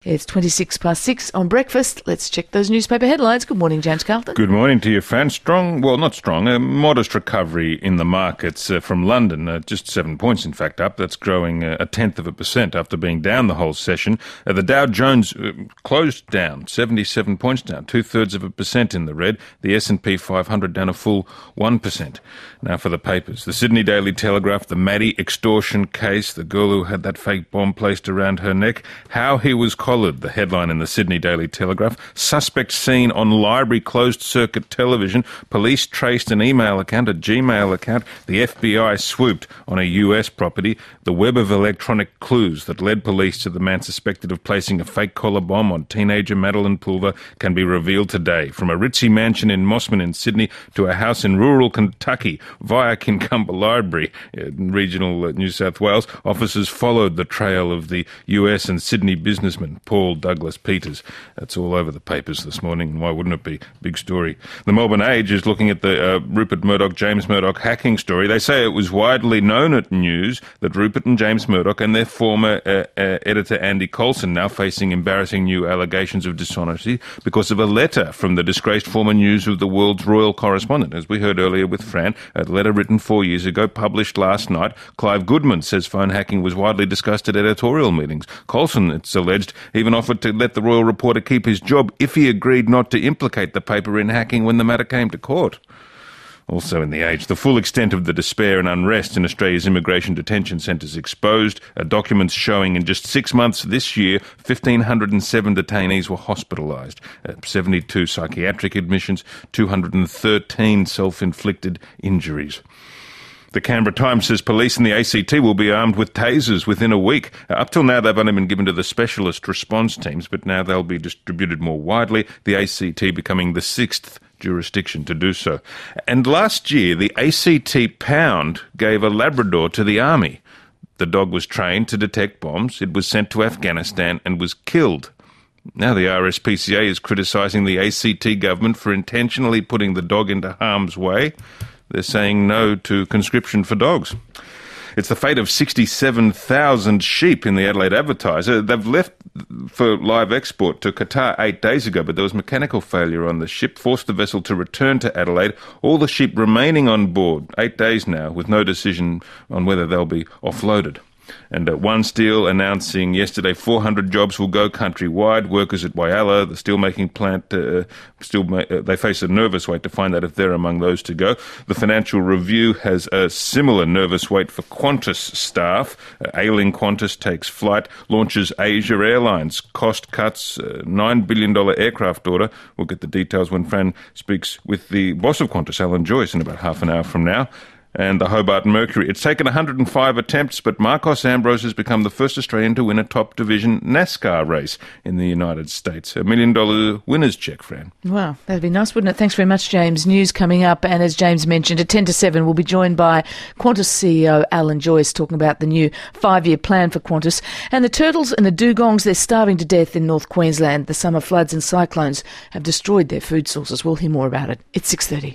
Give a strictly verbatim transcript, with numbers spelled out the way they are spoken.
It's twenty-six past six on breakfast. Let's check those newspaper headlines. Good morning, James Carlton. Good morning to you, Fran. Strong, well, not strong, a modest recovery in the markets uh, from London, uh, just seven points, in fact, up. That's growing uh, a tenth of a percent after being down the whole session. Uh, the Dow Jones uh, closed down, seventy-seven points down, two-thirds of a percent in the red. The S and P five hundred down a full one percent. Now for the papers. The Sydney Daily Telegraph, the Maddie extortion case, the girl who had that fake bomb placed around her neck, how he was collared, the headline in the Sydney Daily Telegraph. Suspect seen on library closed-circuit television. Police traced an email account, a Gmail account. The F B I swooped on a U S property. The web of electronic clues that led police to the man suspected of placing a fake collar bomb on teenager Madeline Pulver can be revealed today. From a ritzy mansion in Mossman in Sydney to a house in rural Kentucky via Kincumber Library in regional New South Wales, officers followed the trail of the U S and Sydney businessman Paul Douglas Peters. That's all over the papers this morning, and why wouldn't it be? Big story. The Melbourne Age is looking at the uh, Rupert Murdoch, James Murdoch hacking story. They say it was widely known at News that Rupert and James Murdoch and their former uh, uh, editor Andy Coulson now facing embarrassing new allegations of dishonesty because of a letter from the disgraced former News of the World's royal correspondent. As we heard earlier with Fran, a letter written four years ago, published last night. Clive Goodman says phone hacking was widely discussed at editorial meetings. Coulson, it's alleged, even offered to let the royal reporter keep his job if he agreed not to implicate the paper in hacking when the matter came to court. Also in the Age, the full extent of the despair and unrest in Australia's immigration detention centres exposed. Uh, documents showing in just six months this year, one thousand five hundred seven detainees were hospitalised, uh, seventy-two psychiatric admissions, two hundred thirteen self-inflicted injuries. The Canberra Times says police in the A C T will be armed with tasers within a week. Uh, up till now, they've only been given to the specialist response teams, but now they'll be distributed more widely, the A C T becoming the sixth jurisdiction to do so. And last year, the A C T Pound gave a Labrador to the army. The dog was trained to detect bombs. It was sent to Afghanistan and was killed. Now the R S P C A is criticising the A C T government for intentionally putting the dog into harm's way. They're saying no to conscription for dogs. It's the fate of sixty-seven thousand sheep in the Adelaide Advertiser. They've left for live export to Qatar eight days ago, but there was mechanical failure on the ship, forced the vessel to return to Adelaide. All the sheep remaining on board, eight days now, with no decision on whether they'll be offloaded. And uh, One Steel announcing yesterday four hundred jobs will go countrywide. Workers at Whyalla, the steelmaking plant, uh, still ma- uh, they face a nervous wait to find out if they're among those to go. The Financial Review has a similar nervous wait for Qantas staff. Uh, ailing Qantas takes flight, launches Asia Airlines, cost cuts, uh, nine billion dollars aircraft order. We'll get the details when Fran speaks with the boss of Qantas, Alan Joyce, in about half an hour from now. And the Hobart Mercury. It's taken one hundred five attempts, but Marcos Ambrose has become the first Australian to win a top division NASCAR race in the United States. A million dollar winner's check, Fran. Wow, that'd be nice, wouldn't it? Thanks very much, James. News coming up, and as James mentioned, at ten to seven we'll be joined by Qantas C E O Alan Joyce talking about the new five-year plan for Qantas. And the turtles and the dugongs, they're starving to death in North Queensland. The summer floods and cyclones have destroyed their food sources. We'll hear more about it. It's six thirty.